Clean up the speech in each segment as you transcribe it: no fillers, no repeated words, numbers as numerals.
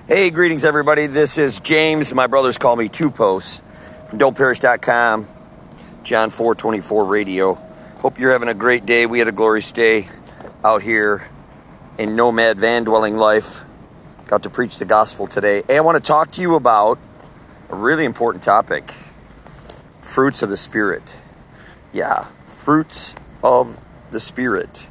Hey, greetings everybody. This is James. My brothers call me Two Posts from don'tperish.com, John 4:24 radio. Hope you're having a great day. We had a glorious day out here in Nomad Van Dwelling Life. Got to preach the gospel today. Hey, I want to talk to you about a really important topic. Fruits of the Spirit. Yeah, fruits of the Spirit.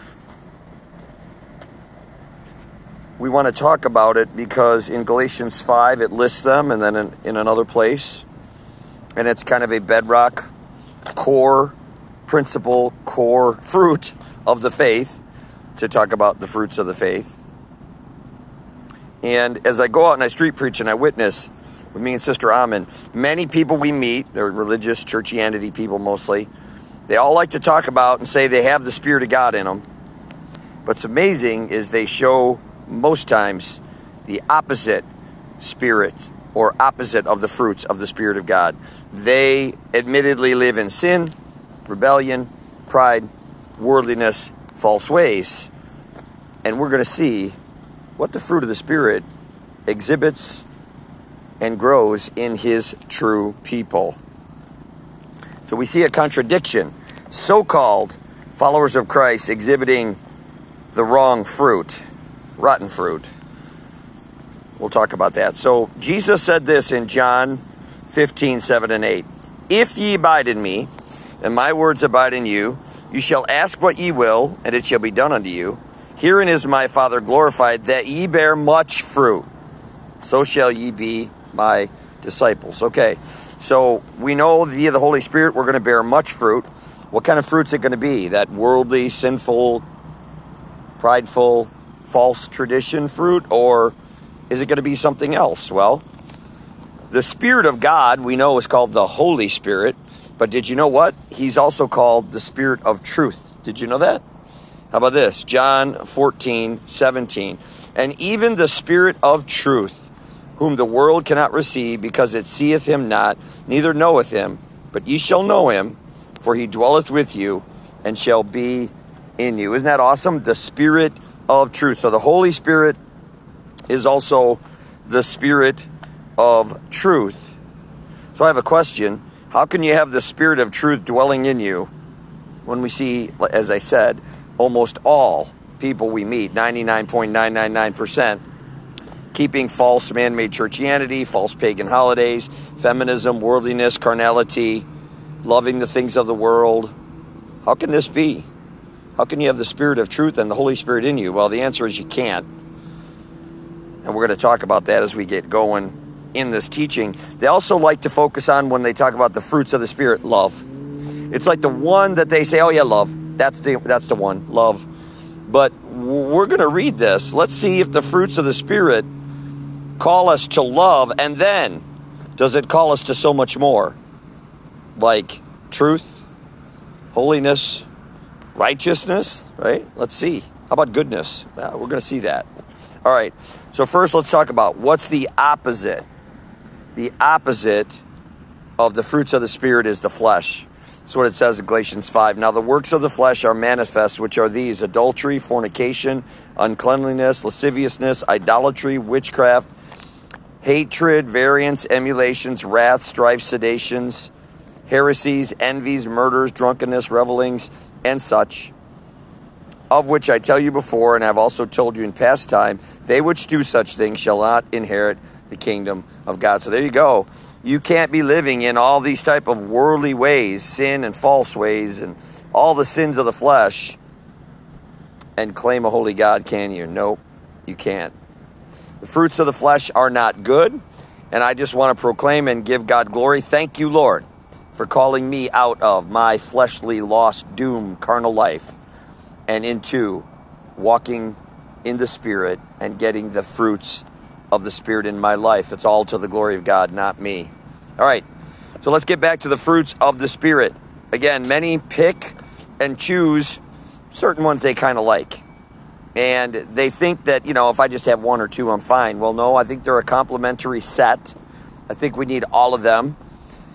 We want to talk about it because in Galatians 5 it lists them, and then in another place. And it's kind of a bedrock, core principle, core fruit of the faith to talk about the fruits of the faith. And as I go out and I street preach and I witness with me and Sister Amin, many people we meet, they're religious, churchianity people mostly, they all like to talk about and say they have the Spirit of God in them. What's amazing is they show most times the opposite spirit or opposite of the fruits of the Spirit of God. They admittedly live in sin, rebellion, pride, worldliness, false ways. And we're going to see what the fruit of the Spirit exhibits and grows in His true people. So we see a contradiction. So-called followers of Christ exhibiting the wrong fruit. Rotten fruit. We'll talk about that. So Jesus said this in John 15:7 and 8. If ye abide in me, and my words abide in you, you shall ask what ye will, and it shall be done unto you. Herein is my Father glorified, that ye bear much fruit. So shall ye be my disciples. Okay, so we know via the Holy Spirit we're going to bear much fruit. What kind of fruit's it going to be? That worldly, sinful, prideful, false tradition fruit, or is it going to be something else? Well, the Spirit of God we know is called the Holy Spirit, but did you know what? He's also called the Spirit of truth. Did you know that? How about this? John 14:17. And even the Spirit of truth, whom the world cannot receive, because it seeth him not, neither knoweth him, but ye shall know him, for he dwelleth with you, and shall be in you. Isn't that awesome? The Spirit of truth. So the Holy Spirit is also the Spirit of truth. So I have a question. How can you have the Spirit of truth dwelling in you when we see, as I said, almost all people we meet, 99.999%, keeping false man-made churchianity, false pagan holidays, feminism, worldliness, carnality, loving the things of the world? How can this be? How can you have the Spirit of truth and the Holy Spirit in you? Well, the answer is you can't. And we're going to talk about that as we get going in this teaching. They also like to focus on, when they talk about the fruits of the Spirit, love. It's like the one that they say, oh yeah, love. That's the one, love. But we're going to read this. Let's see if the fruits of the Spirit call us to love, and then does it call us to so much more? Like truth, holiness, righteousness, right? Let's see. How about goodness? Well, we're going to see that. All right. So first, let's talk about what's the opposite. The opposite of the fruits of the Spirit is the flesh. That's what it says in Galatians 5. Now the works of the flesh are manifest, which are these: adultery, fornication, uncleanliness, lasciviousness, idolatry, witchcraft, hatred, variance, emulations, wrath, strife, seditions, heresies, envies, murders, drunkenness, revelings, and such, of which I tell you before, and have also told you in past time, they which do such things shall not inherit the kingdom of God. So there you go. You can't be living in all these type of worldly ways, sin and false ways, and all the sins of the flesh, and claim a holy God, can you? Nope, you can't. The fruits of the flesh are not good, and I just want to proclaim and give God glory. Thank you, Lord, for calling me out of my fleshly, lost, doomed, carnal life and into walking in the Spirit and getting the fruits of the Spirit in my life. It's all to the glory of God, not me. All right, so let's get back to the fruits of the Spirit. Again, many pick and choose certain ones they kind of like. And they think that, if I just have one or two, I'm fine. Well, no, I think they're a complementary set. I think we need all of them.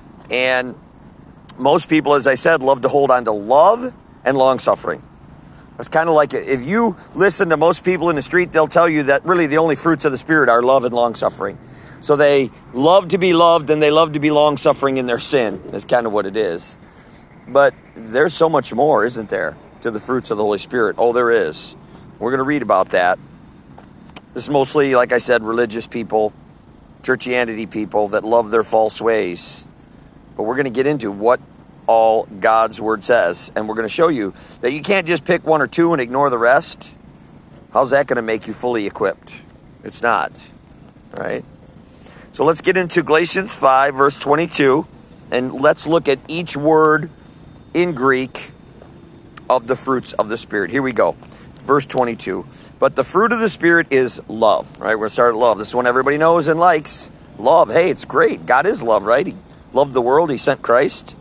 And most people, as I said, love to hold on to love and long-suffering. It's kind of like if you listen to most people in the street, they'll tell you that really the only fruits of the Spirit are love and long-suffering. So they love to be loved and they love to be long-suffering in their sin. That's kind of what it is. But there's so much more, isn't there, to the fruits of the Holy Spirit? Oh, there is. We're going to read about that. This is mostly, like I said, religious people, churchianity people that love their false ways. But we're going to get into what all God's word says. And we're going to show you that you can't just pick one or two and ignore the rest. How's that going to make you fully equipped? It's not. All right. So let's get into Galatians 5, verse 22. And let's look at each word in Greek of the fruits of the Spirit. Here we go. Verse 22. But the fruit of the Spirit is love. Right? We're going to start at love. This is one everybody knows and likes. Love. Hey, it's great. God is love, right? He loved the world. He sent Christ.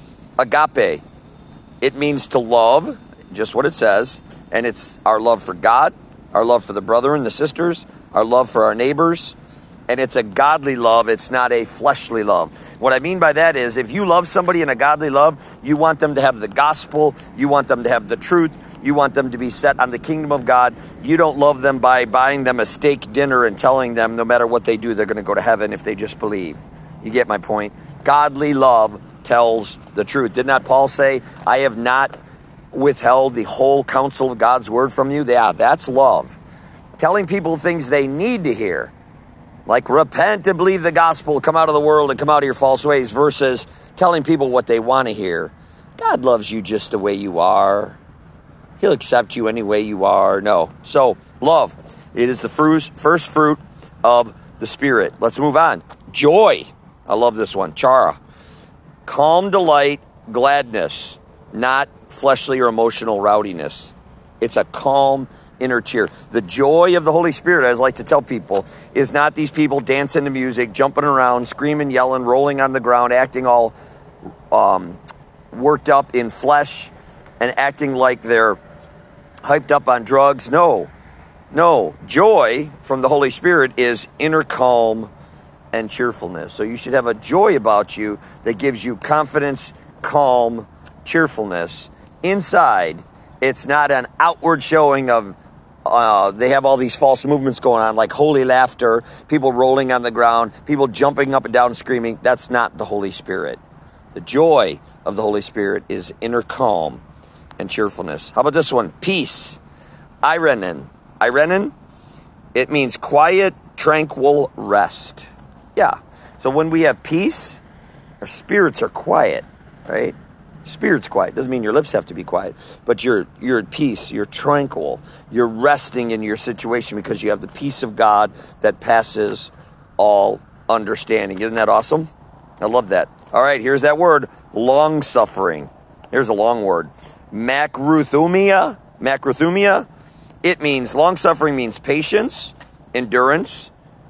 Agape. It means to love, just what it says. And it's our love for God, our love for the brethren, the sisters, our love for our neighbors. And it's a godly love. It's not a fleshly love. What I mean by that is if you love somebody in a godly love, you want them to have the gospel. You want them to have the truth. You want them to be set on the kingdom of God. You don't love them by buying them a steak dinner and telling them no matter what they do, they're going to go to heaven if they just believe. You get my point? Godly love tells the truth. Did not Paul say, I have not withheld the whole counsel of God's word from you? Yeah, that's love. Telling people things they need to hear. Like repent and believe the gospel, come out of the world and come out of your false ways, versus telling people what they want to hear. God loves you just the way you are. He'll accept you any way you are. No. So, love. It is the first fruit of the Spirit. Let's move on. Joy. I love this one. Chara. Calm delight, gladness, not fleshly or emotional rowdiness. It's a calm inner cheer. The joy of the Holy Spirit, as I like to tell people, is not these people dancing to music, jumping around, screaming, yelling, rolling on the ground, acting all worked up in flesh and acting like they're hyped up on drugs. No. Joy from the Holy Spirit is inner calm and cheerfulness. So you should have a joy about you that gives you confidence, calm, cheerfulness. Inside, it's not an outward showing of they have all these false movements going on, like holy laughter, people rolling on the ground, people jumping up and down screaming. That's not the Holy Spirit. The joy of the Holy Spirit is inner calm and cheerfulness. How about this one? Peace. Irenen. Irenen, it means quiet, tranquil rest. Yeah. So when we have peace, our spirits are quiet, right? Spirit's quiet. Doesn't mean your lips have to be quiet, but you're at peace. You're tranquil. You're resting in your situation because you have the peace of God that passes all understanding. Isn't that awesome? I love that. All right, here's that word, long-suffering. Here's a long word. Macrothumia. Macrothumia. It means, long-suffering means patience, endurance,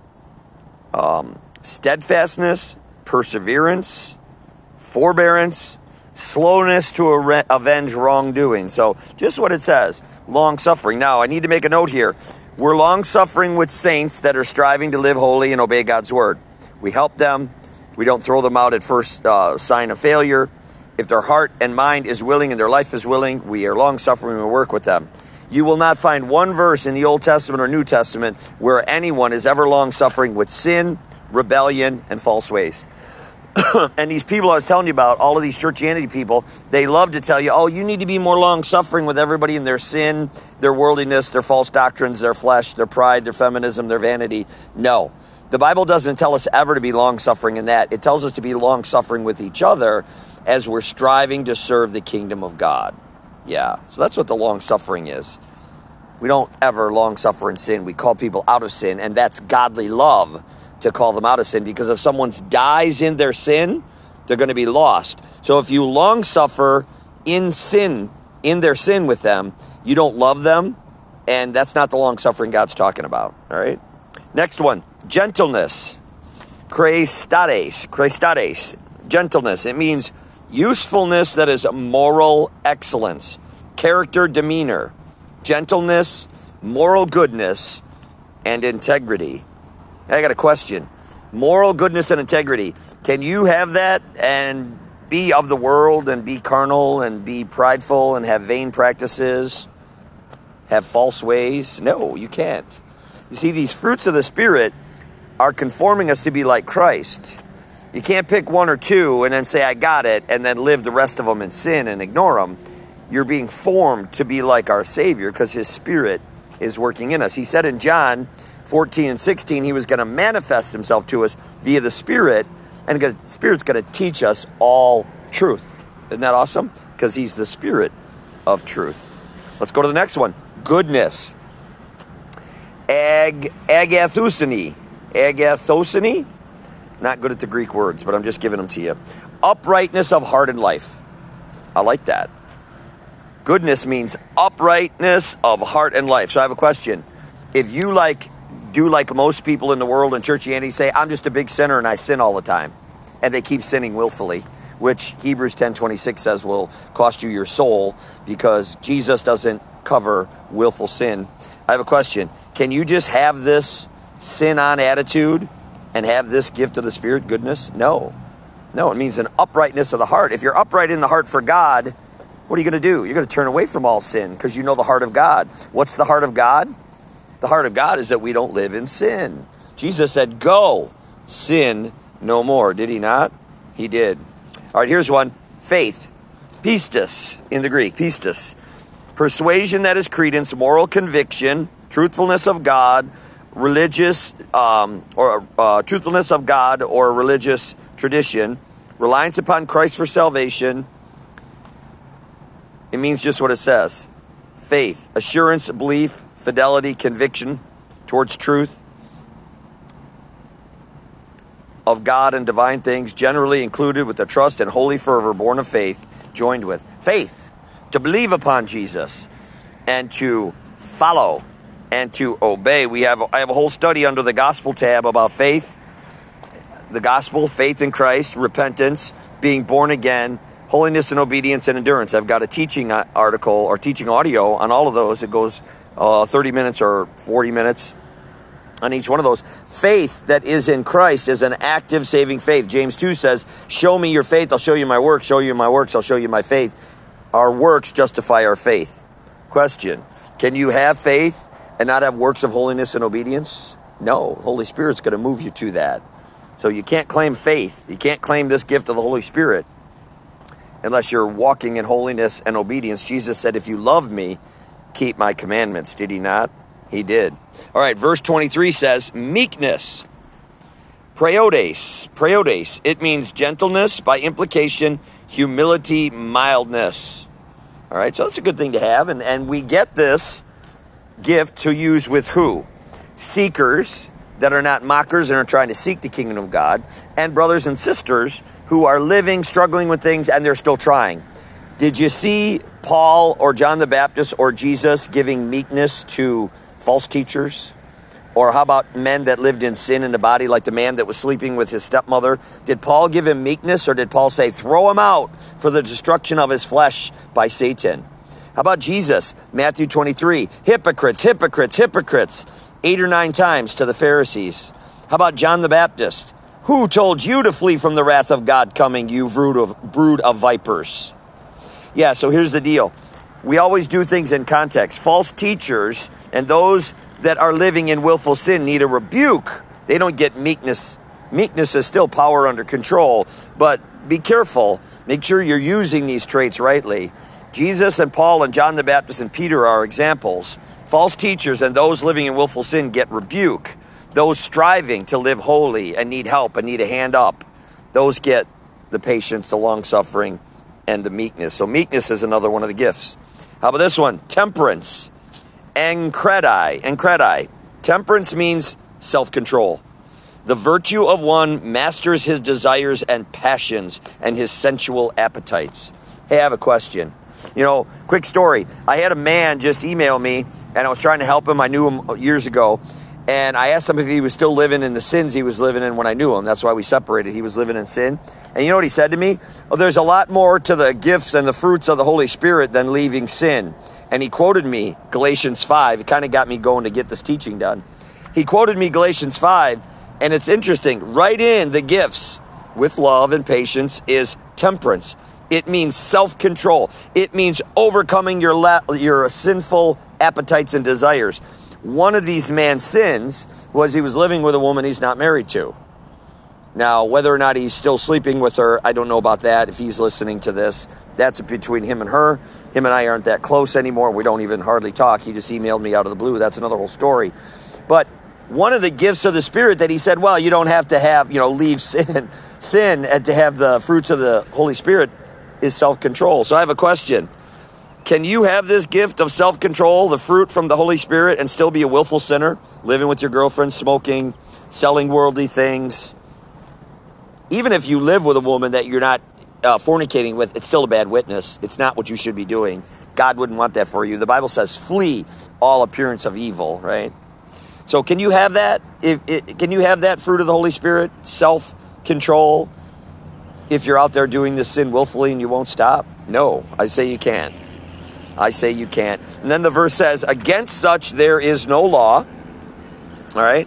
steadfastness, perseverance, forbearance, slowness to avenge wrongdoing. So just what it says, long-suffering. Now, I need to make a note here. We're long-suffering with saints that are striving to live holy and obey God's word. We help them. We don't throw them out at first sign of failure. If their heart and mind is willing and their life is willing, we are long-suffering and we work with them. You will not find one verse in the Old Testament or New Testament where anyone is ever long-suffering with sin, rebellion, and false ways. And these people I was telling you about, all of these churchianity people, they love to tell you, oh, you need to be more long-suffering with everybody in their sin, their worldliness, their false doctrines, their flesh, their pride, their feminism, their vanity. No. The Bible doesn't tell us ever to be long-suffering in that. It tells us to be long-suffering with each other as we're striving to serve the kingdom of God. Yeah, so that's what the long-suffering is. We don't ever long-suffer in sin. We call people out of sin, and that's godly love to call them out of sin, because if someone dies in their sin, they're going to be lost. So if you long-suffer in sin, in their sin with them, you don't love them, and that's not the long-suffering God's talking about, all right? Next one, gentleness. Christades, gentleness. It means usefulness that is moral excellence, character, demeanor, gentleness, moral goodness, and integrity. I got a question. Moral goodness and integrity. Can you have that and be of the world and be carnal and be prideful and have vain practices? have false ways? No, you can't. You see, these fruits of the Spirit are conforming us to be like Christ. You can't pick one or two and then say, I got it, and then live the rest of them in sin and ignore them. You're being formed to be like our Savior because his Spirit is working in us. He said in John 14 and 16, he was going to manifest himself to us via the Spirit, and the Spirit's going to teach us all truth. Isn't that awesome? Because he's the Spirit of truth. Let's go to the next one. Goodness. Agathosune. Agathosune? Not good at the Greek words, but I'm just giving them to you. Uprightness of heart and life. I like that. Goodness means uprightness of heart and life. So I have a question. If you do like most people in the world in churchianity, say, I'm just a big sinner and I sin all the time, and they keep sinning willfully, which Hebrews 10:26 says will cost you your soul because Jesus doesn't cover willful sin. I have a question. Can you just have this sin-on attitude and have this gift of the Spirit, goodness? No. No, it means an uprightness of the heart. If you're upright in the heart for God, what are you going to do? You're going to turn away from all sin because you know the heart of God. What's the heart of God? The heart of God is that we don't live in sin. Jesus said, go, sin no more. Did he not? He did. All right, here's one. Faith. Pistis in the Greek. Pistis. Persuasion that is credence, moral conviction, truthfulness of God, religious truthfulness of God or religious tradition, reliance upon Christ for salvation. It means just what it says. Faith, assurance, belief, fidelity, conviction towards truth of God and divine things, generally included with the trust and holy fervor born of faith, joined with faith, to believe upon Jesus and to follow and to obey. I have a whole study under the gospel tab about faith, the gospel, faith in Christ, repentance, being born again, holiness and obedience and endurance. I've got a teaching article or teaching audio on all of those. It goes 30 minutes or 40 minutes on each one of those. Faith that is in Christ is an active saving faith. James 2 says, show me your faith, I'll show you my works. Show you my works, I'll show you my faith. Our works justify our faith. Question, can you have faith and not have works of holiness and obedience? No, the Holy Spirit's going to move you to that. So you can't claim faith. You can't claim this gift of the Holy Spirit unless you're walking in holiness and obedience. Jesus said, if you love me, keep my commandments. Did he not? He did. All right, verse 23 says, meekness. Praodes. It means gentleness, by implication, humility, mildness. All right, so it's a good thing to have. And we get this gift to use with who? Seekers that are not mockers and are trying to seek the kingdom of God, and brothers and sisters who are living, struggling with things, and they're still trying. Did you see Paul or John the Baptist or Jesus giving meekness to false teachers? Or how about men that lived in sin in the body, like the man that was sleeping with his stepmother? Did Paul give him meekness, or did Paul say, throw him out for the destruction of his flesh by Satan? How about Jesus? Matthew 23, hypocrites, hypocrites, hypocrites, 8 or 9 times to the Pharisees. How about John the Baptist? Who told you to flee from the wrath of God coming, you brood of vipers? Yeah, so here's the deal. We always do things in context. False teachers and those that are living in willful sin need a rebuke. They don't get meekness. Meekness is still power under control, but be careful. Make sure you're using these traits rightly. Jesus and Paul and John the Baptist and Peter are examples. False teachers and those living in willful sin get rebuke. Those striving to live holy and need help and need a hand up, those get the patience, the long-suffering, and the meekness. So meekness is another one of the gifts. How about this one? Temperance. Encredi. Temperance means self-control. The virtue of one masters his desires and passions and his sensual appetites. Hey, I have a question. Quick story. I had a man just email me, and I was trying to help him. I knew him years ago, and I asked him if he was still living in the sins he was living in when I knew him. That's why we separated. He was living in sin. And you know what he said to me? Oh, there's a lot more to the gifts and the fruits of the Holy Spirit than leaving sin. And he quoted me Galatians 5. It kind of got me going to get this teaching done. He quoted me Galatians 5, and it's interesting. Right in the gifts with love and patience is temperance. It means self-control. It means overcoming your sinful appetites and desires. One of these man's sins was he was living with a woman he's not married to. Now, whether or not he's still sleeping with her, I don't know about that. If he's listening to this, that's between him and her. Him and I aren't that close anymore. We don't even hardly talk. He just emailed me out of the blue. That's another whole story. But one of the gifts of the Spirit that he said, well, you don't have to have, leave sin and to have the fruits of the Holy Spirit is self-control. So I have a question. Can you have this gift of self-control, the fruit from the Holy Spirit, and still be a willful sinner, living with your girlfriend, smoking, selling worldly things? Even if you live with a woman that you're not fornicating with, it's still a bad witness. It's not what you should be doing. God wouldn't want that for you. The Bible says, flee all appearance of evil, right? So can you have that? Can you have that fruit of the Holy Spirit, self-control, if you're out there doing this sin willfully and you won't stop? No, I say you can't. I say you can't. And then the verse says, against such there is no law. All right?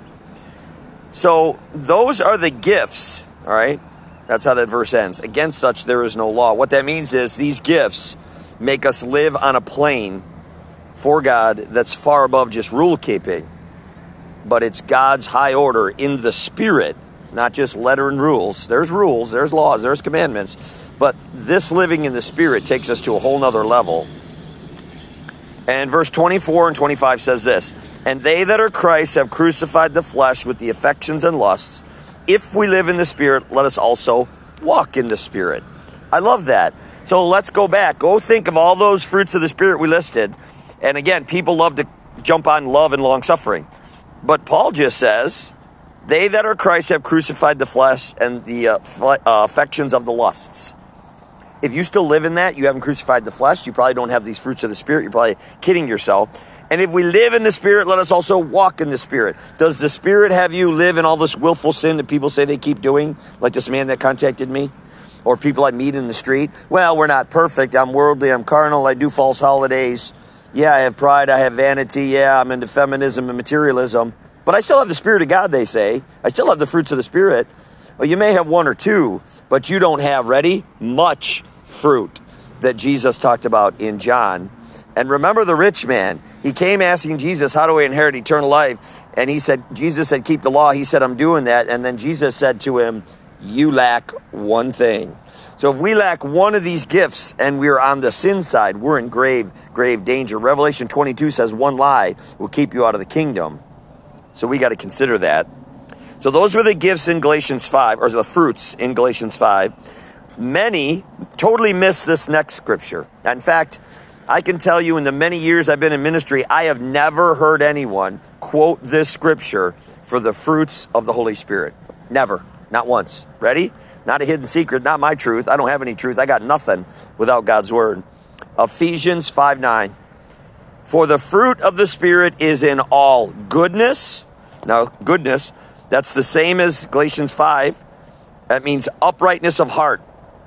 So those are the gifts. All right? That's how that verse ends. Against such there is no law. What that means is these gifts make us live on a plane for God that's far above just rule keeping. But it's God's high order in the Spirit, not just letter and rules. There's rules, there's laws, there's commandments. But this living in the Spirit takes us to a whole nother level. And verse 24 and 25 says this, and they that are Christ have crucified the flesh with the affections and lusts. If we live in the Spirit, let us also walk in the Spirit. I love that. So let's go back. Go think of all those fruits of the Spirit we listed. And again, people love to jump on love and long-suffering. But Paul just says, they that are Christ have crucified the flesh and the affections of the lusts. If you still live in that, you haven't crucified the flesh. You probably don't have these fruits of the Spirit. You're probably kidding yourself. And if we live in the Spirit, let us also walk in the Spirit. Does the Spirit have you live in all this willful sin that people say they keep doing? Like this man that contacted me? Or people I meet in the street? Well, we're not perfect. I'm worldly. I'm carnal. I do false holidays. Yeah, I have pride. I have vanity. Yeah, I'm into feminism and materialism. But I still have the Spirit of God, they say. I still have the fruits of the Spirit. Well, you may have one or two, but you don't have, ready, much fruit that Jesus talked about in John. And remember the rich man. He came asking Jesus, how do I inherit eternal life? And Jesus said, keep the law. He said, I'm doing that. And then Jesus said to him, you lack one thing. So if we lack one of these gifts and we're on the sin side, we're in grave danger. Revelation 22 says one lie will keep you out of the kingdom. So we got to consider that. So those were the gifts in Galatians 5, or the fruits in Galatians 5. Many totally miss this next scripture. In fact, I can tell you in the many years I've been in ministry, I have never heard anyone quote this scripture for the fruits of the Holy Spirit. Never. Not once. Ready? Not a hidden secret. Not my truth. I don't have any truth. I got nothing without God's word. Ephesians 5:9. For the fruit of the Spirit is in all goodness. Now, goodness, that's the same as Galatians 5. That means uprightness of heart.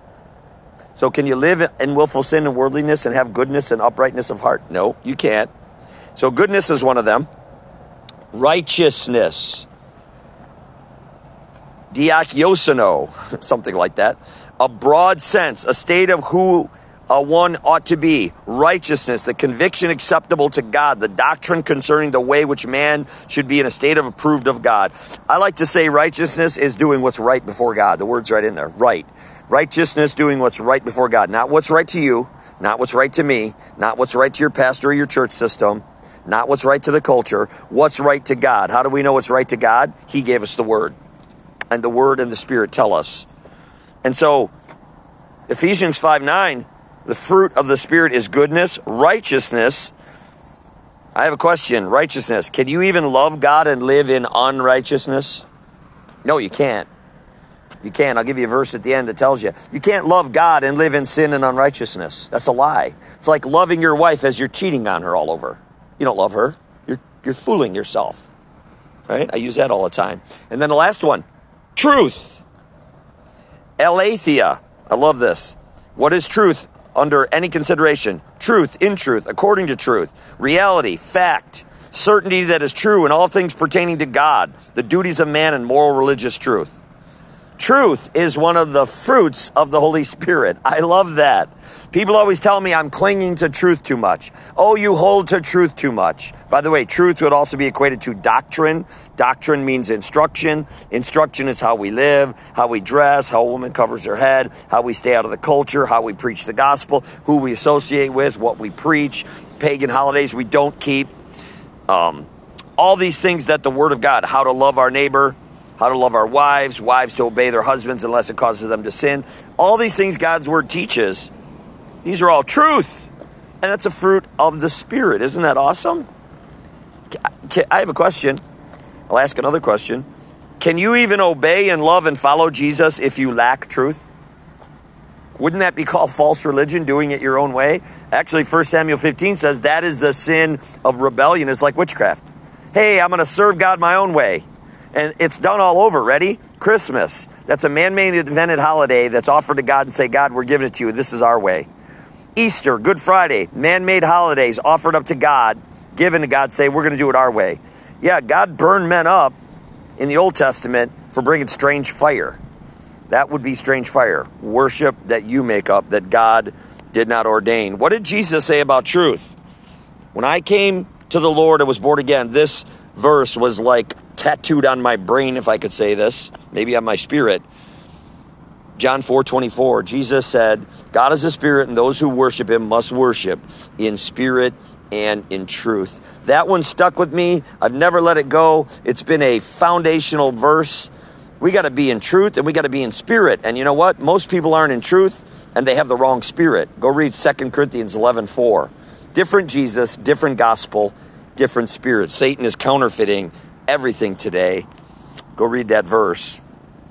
So can you live in willful sin and worldliness and have goodness and uprightness of heart? No, you can't. So goodness is one of them. Righteousness. Diakiosono, something like that. A broad sense, a state of who one ought to be. Righteousness, the conviction acceptable to God, the doctrine concerning the way which man should be in a state of approved of God. I like to say righteousness is doing what's right before God. The word's right in there, right. Righteousness, doing what's right before God. Not what's right to you, not what's right to me, not what's right to your pastor or your church system, not what's right to the culture, what's right to God. How do we know what's right to God? He gave us the word. And the word and the Spirit tell us. And so, Ephesians 5:9, the fruit of the Spirit is goodness, righteousness. I have a question. Righteousness. Can you even love God and live in unrighteousness? No, you can't. You can't. I'll give you a verse at the end that tells you. You can't love God and live in sin and unrighteousness. That's a lie. It's like loving your wife as you're cheating on her all over. You don't love her. You're fooling yourself. Right? I use that all the time. And then the last one. Truth. Aletheia. I love this. What is truth under any consideration? Truth, in truth, according to truth. Reality, fact. Certainty that is true in all things pertaining to God. The duties of man and moral religious truth. Truth is one of the fruits of the Holy Spirit. I love that. People always tell me I'm clinging to truth too much. Oh, you hold to truth too much. By the way, truth would also be equated to doctrine. Doctrine means instruction. Instruction is how we live, how we dress, how a woman covers her head, how we stay out of the culture, how we preach the gospel, who we associate with, what we preach, pagan holidays we don't keep. All these things that the Word of God, how to love our neighbor, how to love our wives, wives to obey their husbands unless it causes them to sin. All these things God's Word teaches. These are all truth. And that's a fruit of the Spirit. Isn't that awesome? I have a question. I'll ask another question. Can you even obey and love and follow Jesus if you lack truth? Wouldn't that be called false religion, doing it your own way? Actually, 1 Samuel 15 says that is the sin of rebellion. It's like witchcraft. Hey, I'm going to serve God my own way. And it's done all over. Ready? Christmas. That's a man-made invented holiday that's offered to God and say, God, we're giving it to you. This is our way. Easter, Good Friday, man-made holidays offered up to God, given to God, say, we're going to do it our way. Yeah, God burned men up in the Old Testament for bringing strange fire. That would be strange fire. Worship that you make up, that God did not ordain. What did Jesus say about truth? When I came to the Lord and was born again, this verse was like tattooed on my brain, if I could say this, maybe on my spirit. John 4:24, Jesus said, God is a spirit, and those who worship him must worship in spirit and in truth. That one stuck with me. I've never let it go. It's been a foundational verse. We got to be in truth, and we got to be in spirit. And you know what? Most people aren't in truth, and they have the wrong spirit. Go read 2 Corinthians 11:4. Different Jesus, different gospel, different spirit. Satan is counterfeiting everything today. Go read that verse.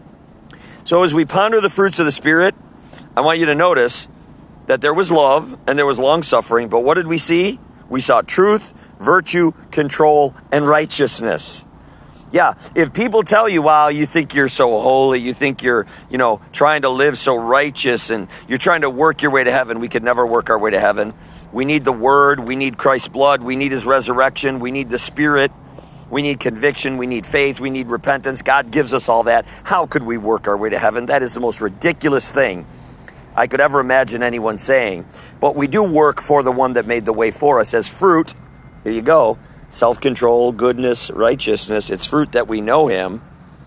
So as we ponder the fruits of the Spirit, I want you to notice that there was love and there was long-suffering, but what did we see? We saw truth, virtue, control, and righteousness. Yeah, if people tell you, wow, you think you're so holy, you think you're, trying to live so righteous, and you're trying to work your way to heaven, we could never work our way to heaven. We need the Word, we need Christ's blood, we need his resurrection, we need the Spirit. We need conviction, we need faith, we need repentance. God gives us all that. How could we work our way to heaven? That is the most ridiculous thing I could ever imagine anyone saying. But we do work for the one that made the way for us as fruit. Here you go. Self-control, goodness, righteousness. It's fruit that we know him.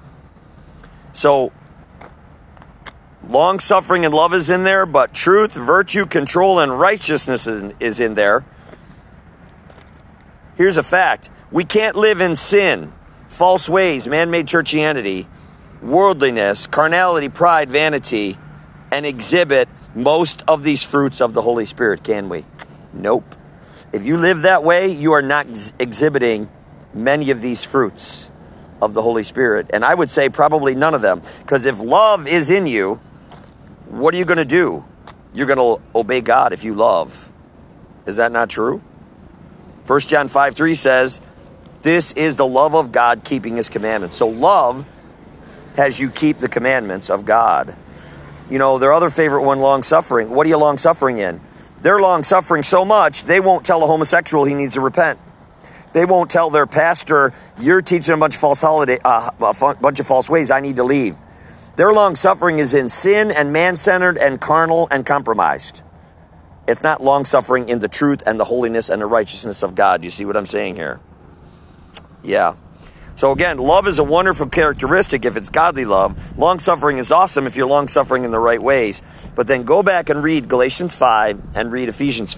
So, long-suffering and love is in there, but truth, virtue, control, and righteousness is in there. Here's a fact. We can't live in sin, false ways, man-made churchianity, worldliness, carnality, pride, vanity, and exhibit most of these fruits of the Holy Spirit, can we? Nope. If you live that way, you are not exhibiting many of these fruits of the Holy Spirit. And I would say probably none of them. Because if love is in you, what are you going to do? You're going to obey God if you love. Is that not true? 1 John 5:3 says, this is the love of God, keeping his commandments. So love has you keep the commandments of God. Their other favorite one, long-suffering. What are you long-suffering in? They're long-suffering so much, they won't tell a homosexual he needs to repent. They won't tell their pastor, you're teaching a bunch of false ways, I need to leave. Their long-suffering is in sin and man-centered and carnal and compromised. It's not long-suffering in the truth and the holiness and the righteousness of God. You see what I'm saying here? Yeah. So again, love is a wonderful characteristic if it's godly love. Long-suffering is awesome if you're long-suffering in the right ways. But then go back and read Galatians 5 and read Ephesians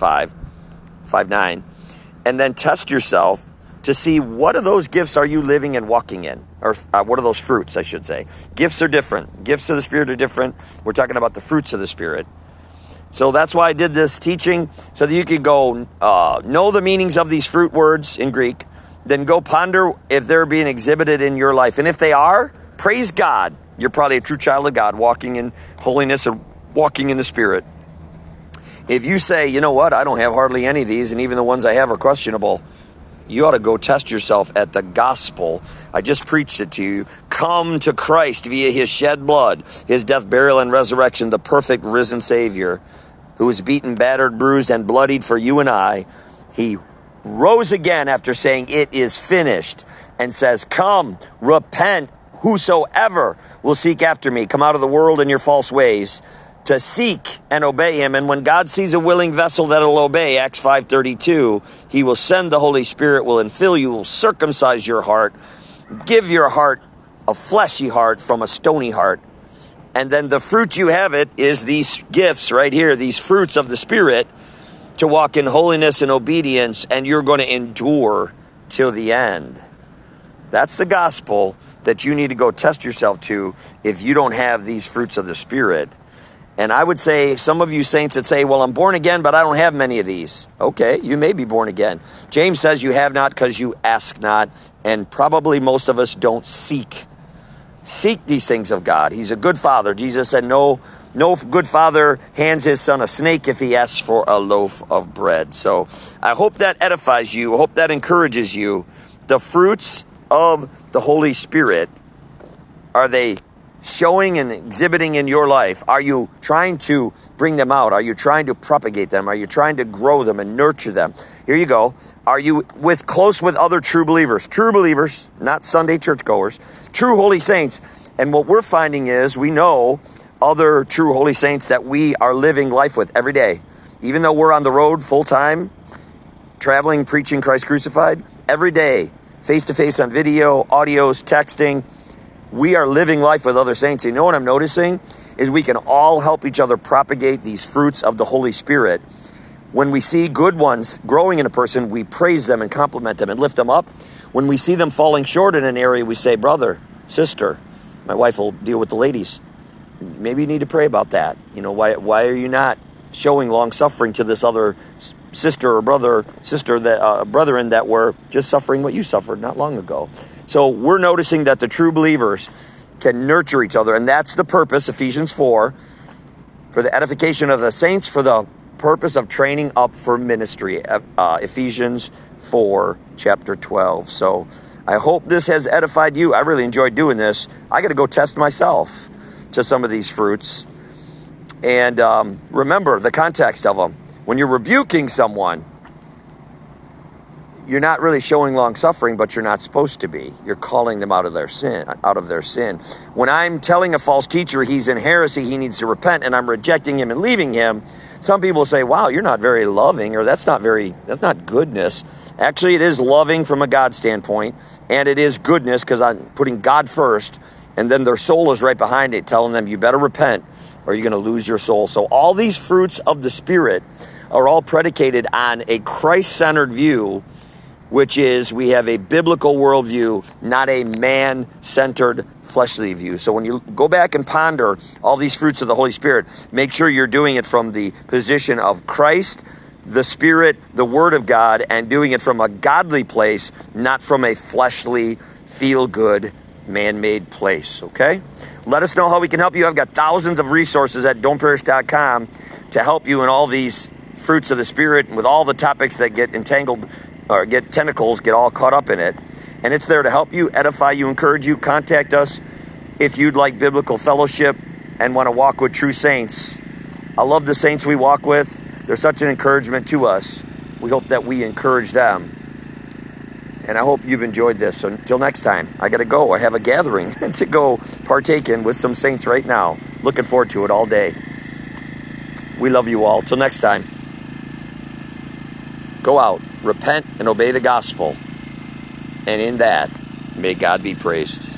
5:9, and then test yourself to see what of those gifts are you living and walking in. Or what are those fruits, I should say. Gifts are different. Gifts of the Spirit are different. We're talking about the fruits of the Spirit. So that's why I did this teaching, so that you could go know the meanings of these fruit words in Greek. Then go ponder if they're being exhibited in your life. And if they are, praise God. You're probably a true child of God, walking in holiness or walking in the Spirit. If you say, you know what, I don't have hardly any of these, and even the ones I have are questionable, you ought to go test yourself at the gospel. I just preached it to you. Come to Christ via his shed blood, his death, burial, and resurrection, the perfect risen Savior, who was beaten, battered, bruised, and bloodied for you and I. He rose again after saying it is finished, and says, come, repent, whosoever will seek after me, come out of the world and your false ways, to seek and obey him. And when God sees a willing vessel that'll obey, Acts 5:32, he will send the Holy Spirit, will infill you, will circumcise your heart, give your heart a fleshy heart from a stony heart. And then the fruit you have it is these gifts right here, these fruits of the Spirit, to walk in holiness and obedience, and you're going to endure till the end. That's the gospel that you need to go test yourself to if you don't have these fruits of the Spirit. And I would say, some of you saints that say, well, I'm born again, but I don't have many of these. Okay, you may be born again. James says you have not because you ask not, and probably most of us don't seek. Seek these things of God. He's a good father. Jesus said, no good father hands his son a snake if he asks for a loaf of bread. So I hope that edifies you. I hope that encourages you. The fruits of the Holy Spirit, are they showing and exhibiting in your life? Are you trying to bring them out? Are you trying to propagate them? Are you trying to grow them and nurture them? Here you go. Are you close with other true believers? True believers, not Sunday churchgoers. True holy saints. And what we're finding is we know other true holy saints that we are living life with every day. Even though we're on the road full time, traveling, preaching Christ crucified, every day, face-to-face on video, audios, texting, we are living life with other saints. You know what I'm noticing is we can all help each other propagate these fruits of the Holy Spirit. When we see good ones growing in a person, we praise them and compliment them and lift them up. When we see them falling short in an area, we say, brother, sister, my wife will deal with the ladies. Maybe you need to pray about that. You know, why are you not showing long suffering to this other sister or brethren that were just suffering what you suffered not long ago? So we're noticing that the true believers can nurture each other, and that's the purpose, Ephesians 4, for the edification of the saints, for the purpose of training up for ministry, Ephesians 4, chapter 12. So I hope this has edified you. I really enjoyed doing this. I got to go test myself to some of these fruits. And remember the context of them. When you're rebuking someone, you're not really showing long suffering, but you're not supposed to be. You're calling them out of their sin. When I'm telling a false teacher he's in heresy, he needs to repent, and I'm rejecting him and leaving him, some people say, wow, you're not very loving, or that's not goodness. Actually, it is loving from a God standpoint, and it is goodness because I'm putting God first, and then their soul is right behind it, telling them you better repent or you're going to lose your soul. So all these fruits of the Spirit are all predicated on a Christ-centered view, which is we have a biblical worldview, not a man-centered fleshly view. So when you go back and ponder all these fruits of the Holy Spirit, make sure you're doing it from the position of Christ, the Spirit, the Word of God, and doing it from a godly place, not from a fleshly, feel-good, man-made place, okay? Let us know how we can help you. I've got thousands of resources at don'tperish.com to help you in all these fruits of the Spirit and with all the topics that get entangled or get tentacles, get all caught up in it. And it's there to help you, edify you, encourage you. Contact us if you'd like biblical fellowship and want to walk with true saints. I love the saints we walk with. They're such an encouragement to us. We hope that we encourage them. And I hope you've enjoyed this. So until next time, I got to go. I have a gathering to go partake in with some saints right now. Looking forward to it all day. We love you all. Till next time. Go out, repent, and obey the gospel. And in that, may God be praised.